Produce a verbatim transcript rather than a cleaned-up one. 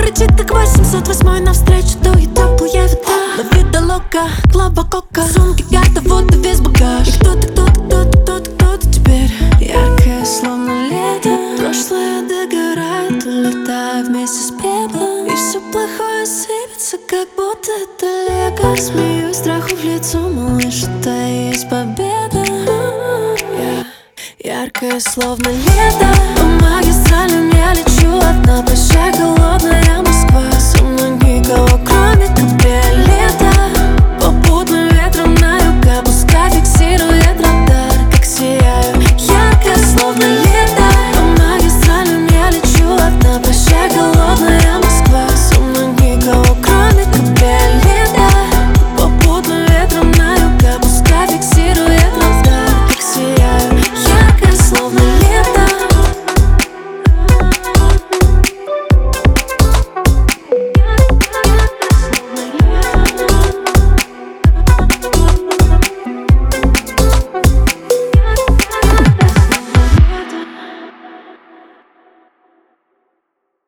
рычит как восемьсот восьмой. Навстречу дует теплая вода. La vida loca, клава кока. Сумки, карта, вот и весь багаж. И кто-то, кто-то, кто-то, кто-то, кто-то теперь яркое, словно лето. Прошлое догорает, улетая вместе с пеплом. И все плохое сыпется, как будто это лего. Смеюсь страху в лицо, малыш, это и есть победа. Я яркое, словно лето.